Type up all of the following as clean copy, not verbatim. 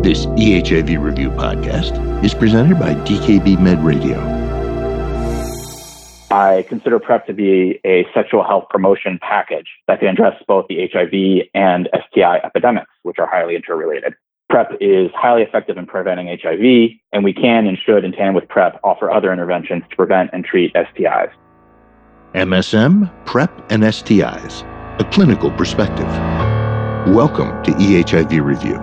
This EHIV Review podcast is presented by DKB Med Radio. I consider PrEP to be a sexual health promotion package that can address both the HIV and STI epidemics, which are highly interrelated. PrEP is highly effective in preventing HIV, and we can and should, in tandem with PrEP, offer other interventions to prevent and treat STIs. MSM, PrEP, and STIs, a clinical perspective. Welcome to EHIV Review.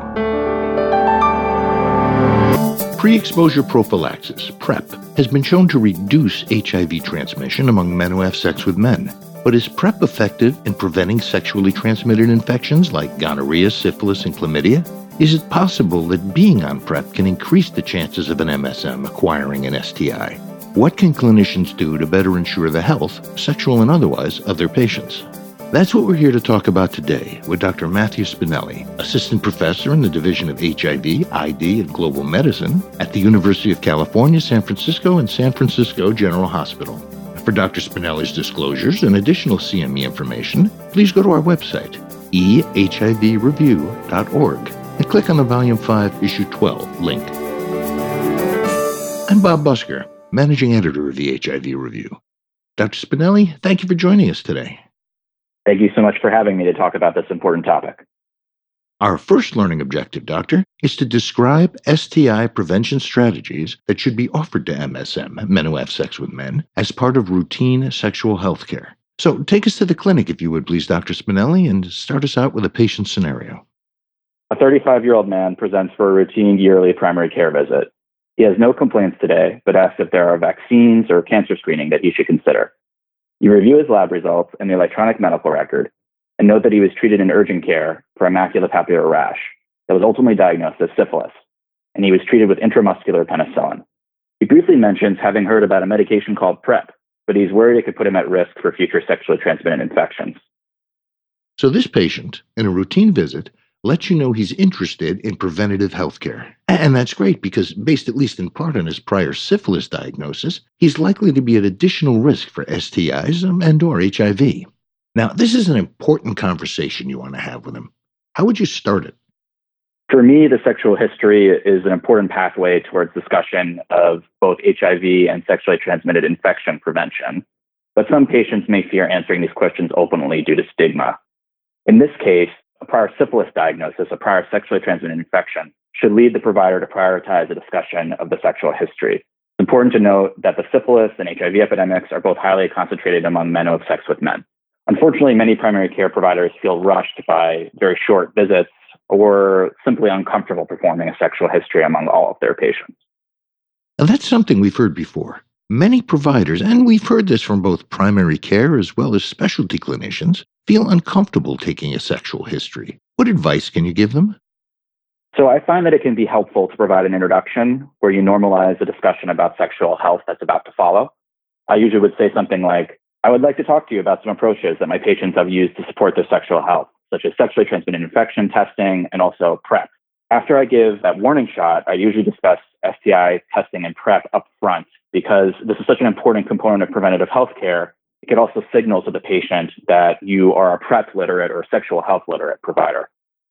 Pre-exposure prophylaxis, PrEP, has been shown to reduce HIV transmission among men who have sex with men. But is PrEP effective in preventing sexually transmitted infections like gonorrhea, syphilis, and chlamydia? Is it possible that being on PrEP can increase the chances of an MSM acquiring an STI? What can clinicians do to better ensure the health, sexual and otherwise, of their patients? That's what we're here to talk about today with Dr. Matthew Spinelli, Assistant Professor in the Division of HIV, ID, and Global Medicine at the University of California, San Francisco, and San Francisco General Hospital. For Dr. Spinelli's disclosures and additional CME information, please go to our website, ehivreview.org, and click on the Volume 5, Issue 12 link. I'm Bob Busker, Managing Editor of the HIV Review. Dr. Spinelli, thank you for joining us today. Thank you so much for having me to talk about this important topic. Our first learning objective, Doctor, is to describe STI prevention strategies that should be offered to MSM, men who have sex with men, as part of routine sexual health care. So take us to the clinic, if you would please, Dr. Spinelli, and start us out with a patient scenario. A 35-year-old man presents for a routine yearly primary care visit. He has no complaints today, but asks if there are vaccines or cancer screening that he should consider. You review his lab results and the electronic medical record, and note that he was treated in urgent care for a maculopapular rash that was ultimately diagnosed as syphilis, and he was treated with intramuscular penicillin. He briefly mentions having heard about a medication called PrEP, but he's worried it could put him at risk for future sexually transmitted infections. So this patient, in a routine visit, lets you know he's interested in preventative health care. And that's great because, based at least in part on his prior syphilis diagnosis, he's likely to be at additional risk for STIs and or HIV. Now, this is an important conversation you want to have with him. How would you start it? For me, the sexual history is an important pathway towards discussion of both HIV and sexually transmitted infection prevention. But some patients may fear answering these questions openly due to stigma. In this case, a prior syphilis diagnosis, a prior sexually transmitted infection, should lead the provider to prioritize a discussion of the sexual history. It's important to note that the syphilis and HIV epidemics are both highly concentrated among men who have sex with men. Unfortunately, many primary care providers feel rushed by very short visits or simply uncomfortable performing a sexual history among all of their patients. Now, that's something we've heard before. Many providers, and we've heard this from both primary care as well as specialty clinicians, feel uncomfortable taking a sexual history. What advice can you give them? So I find that it can be helpful to provide an introduction where you normalize a discussion about sexual health that's about to follow. I usually would say something like, I would like to talk to you about some approaches that my patients have used to support their sexual health, such as sexually transmitted infection testing and also PrEP. After I give that warning shot, I usually discuss STI testing and PrEP up front because this is such an important component of preventative health care. It could also signal to the patient that you are a PrEP literate or sexual health literate provider.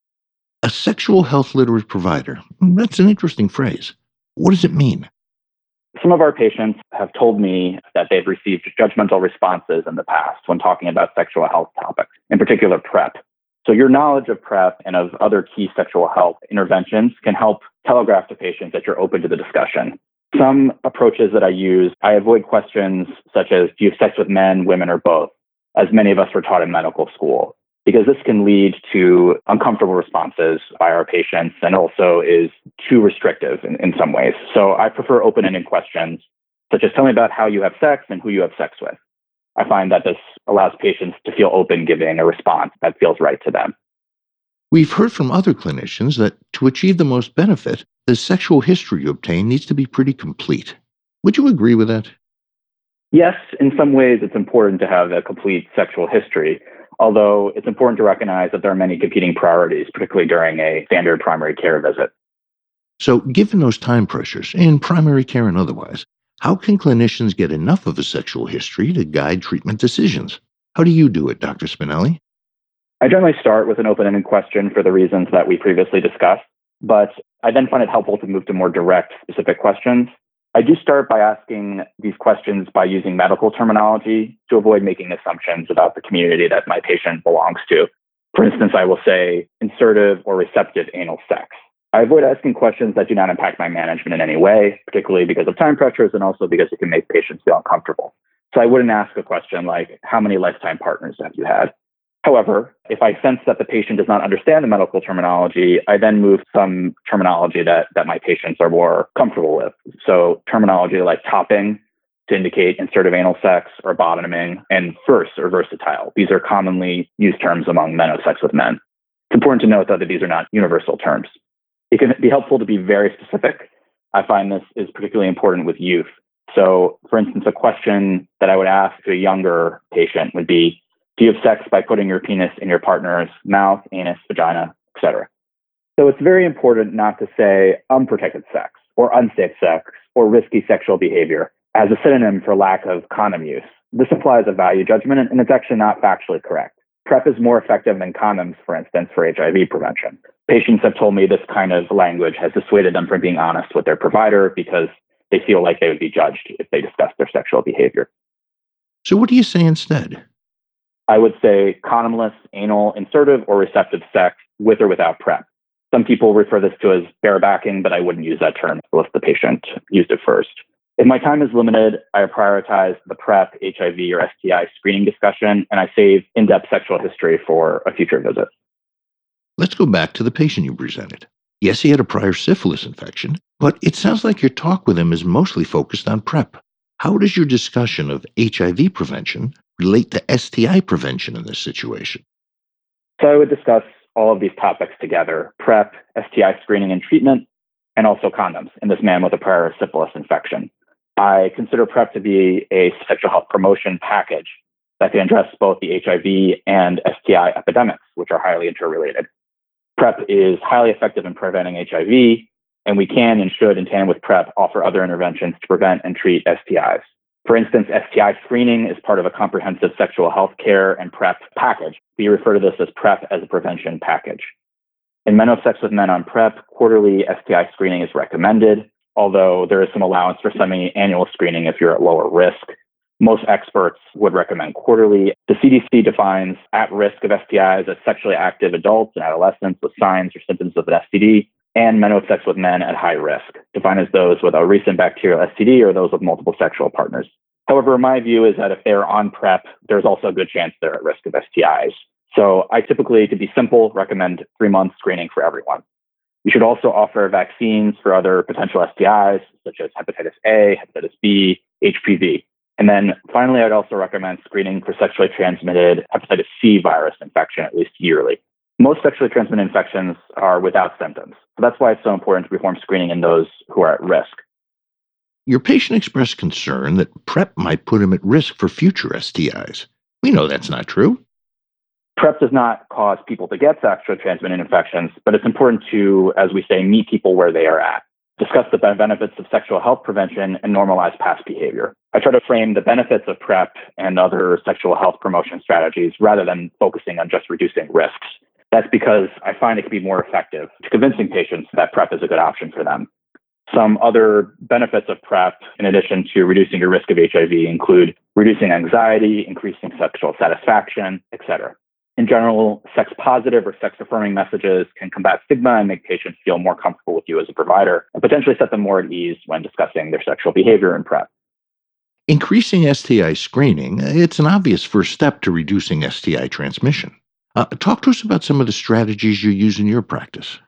A sexual health literate provider. That's an interesting phrase. What does it mean? Some of our patients have told me that they've received judgmental responses in the past when talking about sexual health topics, in particular PrEP. So your knowledge of PrEP and of other key sexual health interventions can help telegraph to patients that you're open to the discussion. Some approaches that I use, I avoid questions such as, do you have sex with men, women, or both, as many of us were taught in medical school, because this can lead to uncomfortable responses by our patients and also is too restrictive in some ways. So I prefer open-ended questions, such as tell me about how you have sex and who you have sex with. I find that this allows patients to feel open giving a response that feels right to them. We've heard from other clinicians that to achieve the most benefit, the sexual history you obtain needs to be pretty complete. Would you agree with that? Yes, in some ways it's important to have a complete sexual history, although it's important to recognize that there are many competing priorities, particularly during a standard primary care visit. So, given those time pressures, in primary care and otherwise, how can clinicians get enough of a sexual history to guide treatment decisions? How do you do it, Dr. Spinelli? I generally start with an open-ended question for the reasons that we previously discussed. But I then find it helpful to move to more direct, specific questions. I do start by asking these questions by using medical terminology to avoid making assumptions about the community that my patient belongs to. For instance, I will say insertive or receptive anal sex. I avoid asking questions that do not impact my management in any way, particularly because of time pressures and also because it can make patients feel uncomfortable. So I wouldn't ask a question like, how many lifetime partners have you had? However, if I sense that the patient does not understand the medical terminology, I then move some terminology that my patients are more comfortable with. So terminology like topping to indicate insertive anal sex or bottoming, and verse or versatile. These are commonly used terms among men of sex with men. It's important to note, though, that these are not universal terms. It can be helpful to be very specific. I find this is particularly important with youth. So, for instance, a question that I would ask to a younger patient would be, do you have sex by putting your penis in your partner's mouth, anus, vagina, etc.? So it's very important not to say unprotected sex or unsafe sex or risky sexual behavior as a synonym for lack of condom use. This implies a value judgment, and it's actually not factually correct. PrEP is more effective than condoms, for instance, for HIV prevention. Patients have told me this kind of language has dissuaded them from being honest with their provider because they feel like they would be judged if they discuss their sexual behavior. So what do you say instead? I would say condomless, anal, insertive, or receptive sex with or without PrEP. Some people refer this to as barebacking, but I wouldn't use that term unless the patient used it first. If my time is limited, I prioritize the PrEP, HIV, or STI screening discussion, and I save in-depth sexual history for a future visit. Let's go back to the patient you presented. Yes, he had a prior syphilis infection, but it sounds like your talk with him is mostly focused on PrEP. How does your discussion of HIV prevention relate to STI prevention in this situation? So I would discuss all of these topics together: PrEP, STI screening and treatment, and also condoms in this man with a prior syphilis infection. I consider PrEP to be a sexual health promotion package that can address both the HIV and STI epidemics, which are highly interrelated. PrEP is highly effective in preventing HIV, and we can and should, in tandem with PrEP, offer other interventions to prevent and treat STIs. For instance, STI screening is part of a comprehensive sexual health care and PrEP package. We refer to this as PrEP as a prevention package. In men of sex with men on PrEP, quarterly STI screening is recommended, although there is some allowance for semi-annual screening if you're at lower risk. Most experts would recommend quarterly. The CDC defines at risk of STIs as sexually active adults and adolescents with signs or symptoms of an STD, and men who have sex with men at high risk, defined as those with a recent bacterial STD or those with multiple sexual partners. However, my view is that if they're on PrEP, there's also a good chance they're at risk of STIs. So I typically, to be simple, recommend 3-month screening for everyone. We should also offer vaccines for other potential STIs, such as hepatitis A, hepatitis B, HPV. And then finally, I'd also recommend screening for sexually transmitted hepatitis C virus infection at least yearly. Most sexually transmitted infections are without symptoms. So that's why it's so important to perform screening in those who are at risk. Your patient expressed concern that PrEP might put him at risk for future STIs. We know that's not true. PrEP does not cause people to get sexually transmitted infections, but it's important to, as we say, meet people where they are at, discuss the benefits of sexual health prevention, and normalize past behavior. I try to frame the benefits of PrEP and other sexual health promotion strategies rather than focusing on just reducing risks. That's because I find it can be more effective to convincing patients that PrEP is a good option for them. Some other benefits of PrEP, in addition to reducing your risk of HIV, include reducing anxiety, increasing sexual satisfaction, etc. In general, sex-positive or sex-affirming messages can combat stigma and make patients feel more comfortable with you as a provider and potentially set them more at ease when discussing their sexual behavior in PrEP. Increasing STI screening, it's an obvious first step to reducing STI transmission. Talk to us about some of the strategies you use in your practice.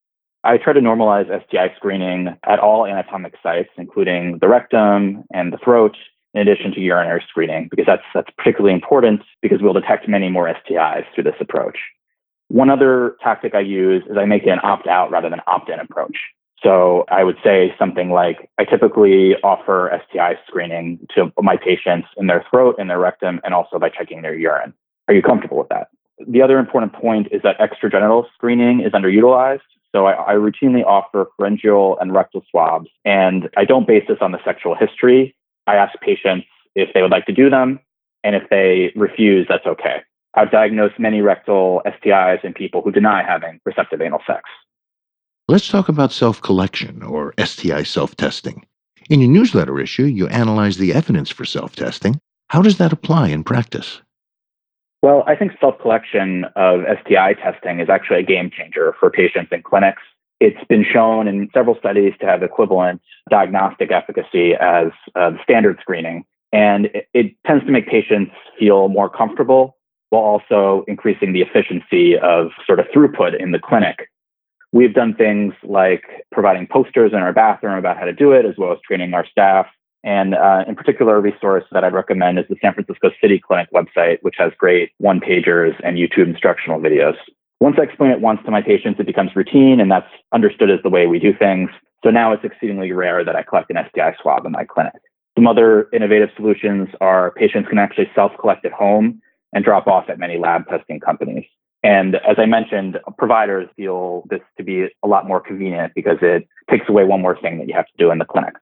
I try to normalize STI screening at all anatomic sites, including the rectum and the throat, in addition to urinary screening, because that's particularly important because we'll detect many more STIs through this approach. One other tactic I use is I make it an opt-out rather than opt-in approach. So I would say something like, I typically offer STI screening to my patients in their throat, in their rectum, and also by checking their urine. Are you comfortable with that? The other important point is that extragenital screening is underutilized. So I routinely offer pharyngeal and rectal swabs, and I don't base this on the sexual history. I ask patients if they would like to do them, and if they refuse, that's okay. I've diagnosed many rectal STIs in people who deny having receptive anal sex. Let's talk about self-collection, or STI self-testing. In your newsletter issue, you analyze the evidence for self-testing. How does that apply in practice? Well, I think self-collection of STI testing is actually a game changer for patients in clinics. It's been shown in several studies to have equivalent diagnostic efficacy as standard screening. And it tends to make patients feel more comfortable while also increasing the efficiency of sort of throughput in the clinic. We've done things like providing posters in our bathroom about how to do it, as well as training our staff. And in particular, a resource that I'd recommend is the San Francisco City Clinic website, which has great one-pagers and YouTube instructional videos. Once I explain it once to my patients, it becomes routine, and that's understood as the way we do things. So now it's exceedingly rare that I collect an STI swab in my clinic. Some other innovative solutions are patients can actually self-collect at home and drop off at many lab testing companies. And as I mentioned, providers feel this to be a lot more convenient because it takes away one more thing that you have to do in the clinic.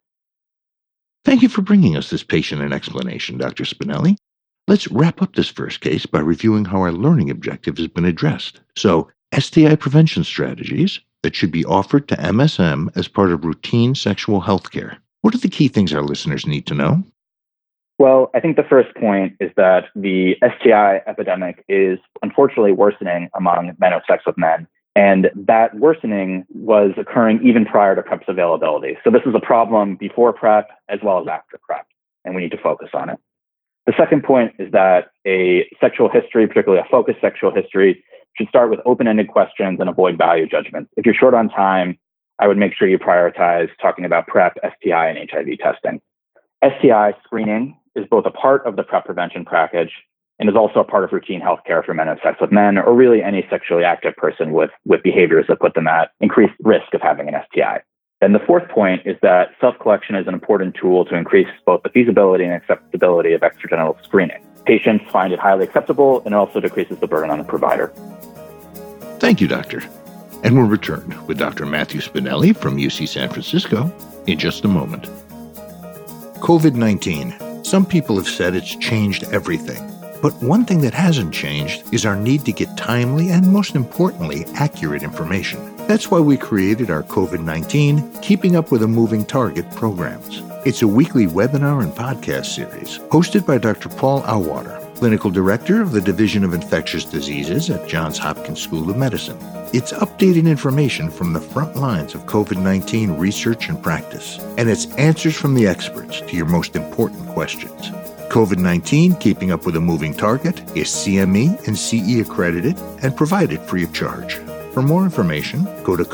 Thank you for bringing us this patient and explanation, Dr. Spinelli. Let's wrap up this first case by reviewing how our learning objective has been addressed. So, STI prevention strategies that should be offered to MSM as part of routine sexual health care. What are the key things our listeners need to know? Well, I think the first point is that the STI epidemic is unfortunately worsening among men who have sex with men. And that worsening was occurring even prior to PrEP's availability. So this is a problem before PrEP as well as after PrEP, and we need to focus on it. The second point is that a sexual history, particularly a focused sexual history, should start with open-ended questions and avoid value judgments. If you're short on time, I would make sure you prioritize talking about PrEP, STI, and HIV testing. STI screening is both a part of the PrEP prevention package and is also a part of routine healthcare for men who have sex with men, or really any sexually active person with behaviors that put them at increased risk of having an STI. And the fourth point is that self-collection is an important tool to increase both the feasibility and acceptability of extragenital screening. Patients find it highly acceptable and also decreases the burden on the provider. Thank you, Doctor. And we'll return with Dr. Matthew Spinelli from UC San Francisco in just a moment. COVID-19. Some people have said it's changed everything. But one thing that hasn't changed is our need to get timely and, most importantly, accurate information. That's why we created our COVID-19 Keeping Up with a Moving Target programs. It's a weekly webinar and podcast series hosted by Dr. Paul Auwaerter, Clinical Director of the Division of Infectious Diseases at Johns Hopkins School of Medicine. It's updated information from the front lines of COVID-19 research and practice, and it's answers from the experts to your most important questions. COVID-19 Keeping Up with a Moving Target is CME and CE accredited and provided free of charge. For more information, go to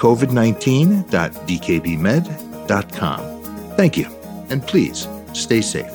covid19.dkbmed.com. Thank you, and please stay safe.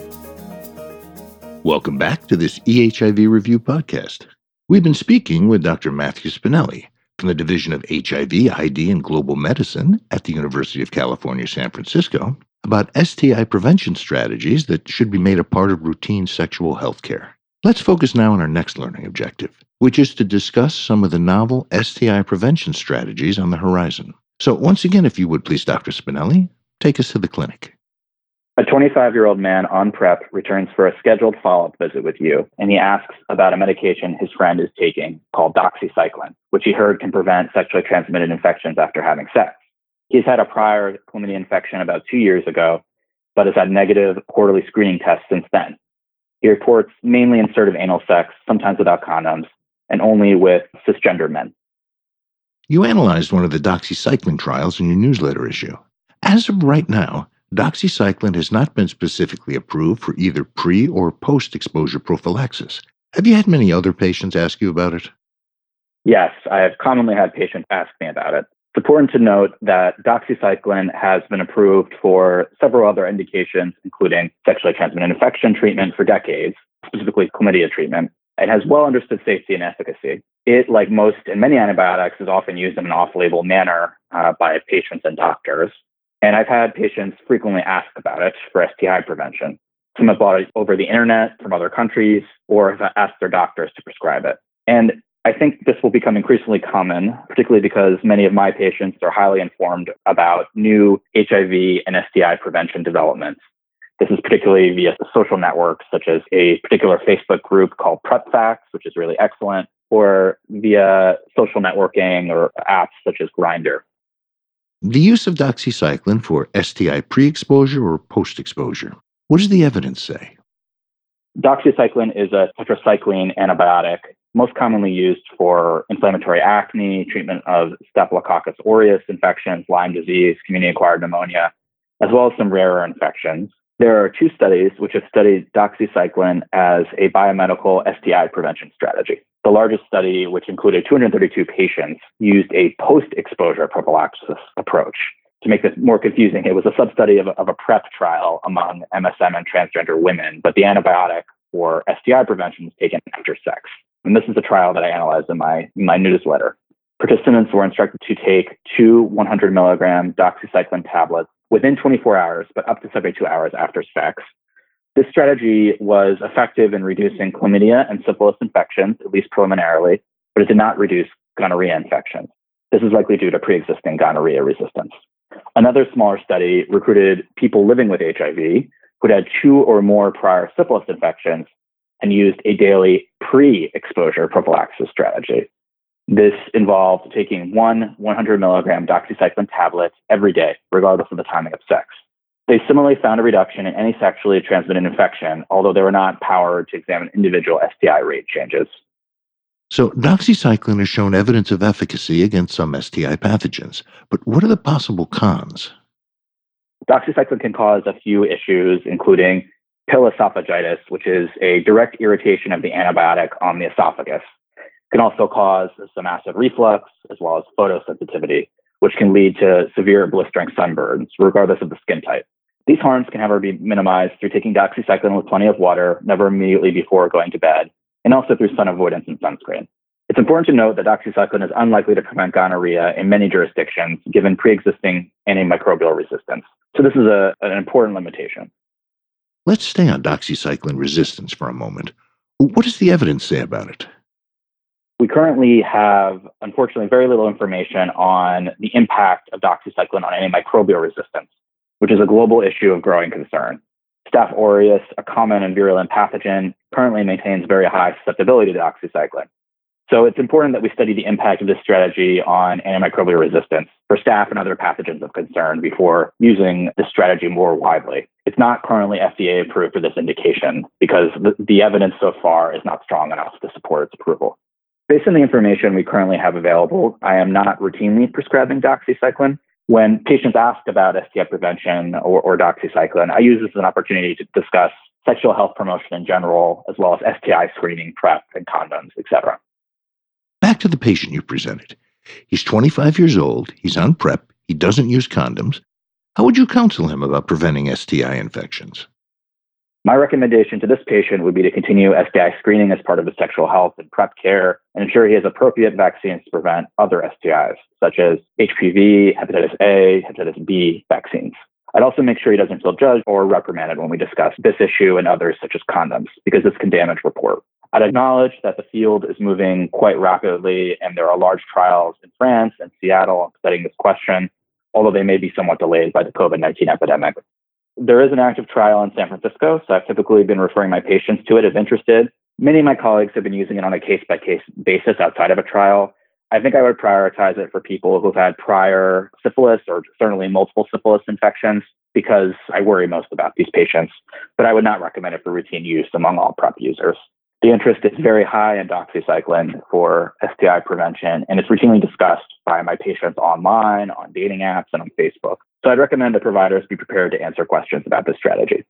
Welcome back to this EHIV Review podcast. We've been speaking with Dr. Matthew Spinelli from the Division of HIV, ID, and Global Medicine at the University of California, San Francisco, about STI prevention strategies that should be made a part of routine sexual health care. Let's focus now on our next learning objective, which is to discuss some of the novel STI prevention strategies on the horizon. So once again, if you would please, Dr. Spinelli, take us to the clinic. A 25-year-old man on PrEP returns for a scheduled follow-up visit with you, and he asks about a medication his friend is taking called doxycycline, which he heard can prevent sexually transmitted infections after having sex. He's had a prior chlamydia infection about 2 years ago, but has had negative quarterly screening tests since then. He reports mainly insertive anal sex, sometimes without condoms, and only with cisgender men. You analyzed one of the doxycycline trials in your newsletter issue. As of right now, doxycycline has not been specifically approved for either pre- or post-exposure prophylaxis. Have you had many other patients ask you about it? Yes, I have commonly had patients ask me about it. It's important to note that doxycycline has been approved for several other indications, including sexually transmitted infection treatment for decades, specifically chlamydia treatment. It has well understood safety and efficacy. It, like most and many antibiotics, is often used in an off-label manner by patients and doctors. And I've had patients frequently ask about it for STI prevention. Some have bought it over the internet from other countries or have asked their doctors to prescribe it. And I think this will become increasingly common, particularly because many of my patients are highly informed about new HIV and STI prevention developments. This is particularly via social networks, such as a particular Facebook group called PrEP Facts, which is really excellent, or via social networking or apps such as Grindr. The use of doxycycline for STI pre-exposure or post-exposure. What does the evidence say? Doxycycline is a tetracycline antibiotic most commonly used for inflammatory acne, treatment of Staphylococcus aureus infections, Lyme disease, community-acquired pneumonia, as well as some rarer infections. There are two studies which have studied doxycycline as a biomedical STI prevention strategy. The largest study, which included 232 patients, used a post-exposure prophylaxis approach. To make this more confusing, it was a sub-study of a PrEP trial among MSM and transgender women, but the antibiotic for STI prevention was taken after sex. And this is a trial that I analyzed in my newsletter. Participants were instructed to take 2 100 milligram doxycycline tablets within 24 hours, but up to 72 hours after sex. This strategy was effective in reducing chlamydia and syphilis infections, at least preliminarily, but it did not reduce gonorrhea infections. This is likely due to pre-existing gonorrhea resistance. Another smaller study recruited people living with HIV who'd had 2 or more prior syphilis infections and used a daily pre-exposure prophylaxis strategy. This involved taking 1 100 milligram doxycycline tablet every day, regardless of the timing of sex. They similarly found a reduction in any sexually transmitted infection, although they were not powered to examine individual STI rate changes. So, doxycycline has shown evidence of efficacy against some STI pathogens, but what are the possible cons? Doxycycline can cause a few issues, including pill esophagitis, which is a direct irritation of the antibiotic on the esophagus. It can also cause some acid reflux, as well as photosensitivity, which can lead to severe blistering sunburns, regardless of the skin type. These harms can, however, be minimized through taking doxycycline with plenty of water, never immediately before going to bed, and also through sun avoidance and sunscreen. It's important to note that doxycycline is unlikely to prevent gonorrhea in many jurisdictions, given pre-existing antimicrobial resistance. So this is an important limitation. Let's stay on doxycycline resistance for a moment. What does the evidence say about it? We currently have, unfortunately, very little information on the impact of doxycycline on antimicrobial resistance, which is a global issue of growing concern. Staph aureus, a common and virulent pathogen, currently maintains very high susceptibility to doxycycline. So it's important that we study the impact of this strategy on antimicrobial resistance for staph and other pathogens of concern before using this strategy more widely. It's not currently FDA approved for this indication because the evidence so far is not strong enough to support its approval. Based on the information we currently have available, I am not routinely prescribing doxycycline. When patients ask about STI prevention or doxycycline, I use this as an opportunity to discuss sexual health promotion in general, as well as STI screening, PrEP, and condoms, etc. Back to the patient you presented. He's 25 years old, he's on PrEP, he doesn't use condoms. How would you counsel him about preventing STI infections? My recommendation to this patient would be to continue STI screening as part of his sexual health and PrEP care and ensure he has appropriate vaccines to prevent other STIs, such as HPV, hepatitis A, hepatitis B vaccines. I'd also make sure he doesn't feel judged or reprimanded when we discuss this issue and others such as condoms, because this can damage rapport. I'd acknowledge that the field is moving quite rapidly, and there are large trials in France and Seattle studying this question, although they may be somewhat delayed by the COVID-19 epidemic. There is an active trial in San Francisco, so I've typically been referring my patients to it if interested. Many of my colleagues have been using it on a case-by-case basis outside of a trial. I think I would prioritize it for people who've had prior syphilis or certainly multiple syphilis infections, because I worry most about these patients, but I would not recommend it for routine use among all PrEP users. The interest is very high in doxycycline for STI prevention, and it's routinely discussed by my patients online, on dating apps, and on Facebook. So I'd recommend that providers be prepared to answer questions about this strategy.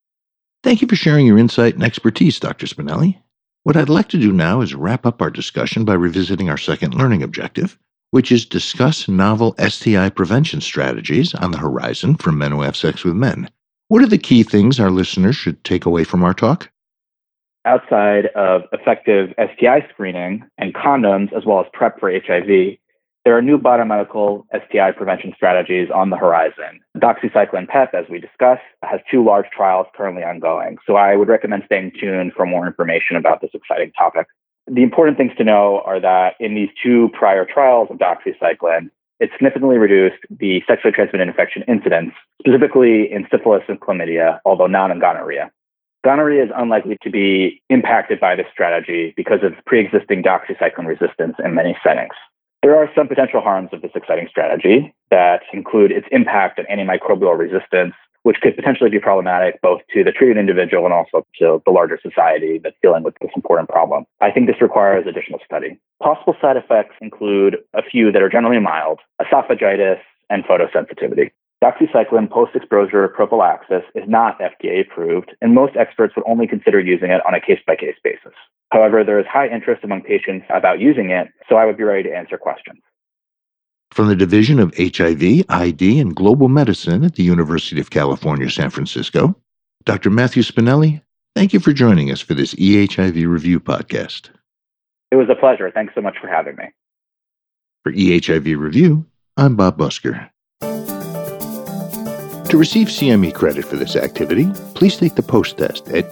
Thank you for sharing your insight and expertise, Dr. Spinelli. What I'd like to do now is wrap up our discussion by revisiting our second learning objective, which is discuss novel STI prevention strategies on the horizon for men who have sex with men. What are the key things our listeners should take away from our talk? Outside of effective STI screening and condoms, as well as PrEP for HIV, there are new biomedical STI prevention strategies on the horizon. Doxycycline PEP, as we discussed, has 2 large trials currently ongoing. So I would recommend staying tuned for more information about this exciting topic. The important things to know are that in these 2 prior trials of doxycycline, it significantly reduced the sexually transmitted infection incidence, specifically in syphilis and chlamydia, although not in gonorrhea. Gonorrhea is unlikely to be impacted by this strategy because of pre-existing doxycycline resistance in many settings. There are some potential harms of this exciting strategy that include its impact on antimicrobial resistance, which could potentially be problematic both to the treated individual and also to the larger society that's dealing with this important problem. I think this requires additional study. Possible side effects include a few that are generally mild: esophagitis and photosensitivity. Doxycycline post-exposure prophylaxis is not FDA approved, and most experts would only consider using it on a case-by-case basis. However, there is high interest among patients about using it, so I would be ready to answer questions. From the Division of HIV, ID, and Global Medicine at the University of California, San Francisco, Dr. Matthew Spinelli, thank you for joining us for this EHIV Review podcast. It was a pleasure. Thanks so much for having me. For EHIV Review, I'm Bob Busker. To receive CME credit for this activity, please take the post-test at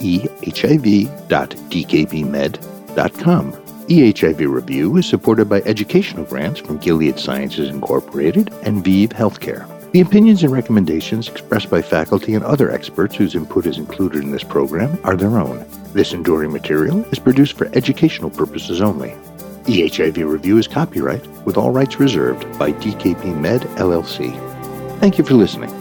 ehiv.dkbmed.com. EHIV Review is supported by educational grants from Gilead Sciences Incorporated and ViiV Healthcare. The opinions and recommendations expressed by faculty and other experts whose input is included in this program are their own. This enduring material is produced for educational purposes only. EHIV Review is copyright with all rights reserved by DKB Med, LLC. Thank you for listening.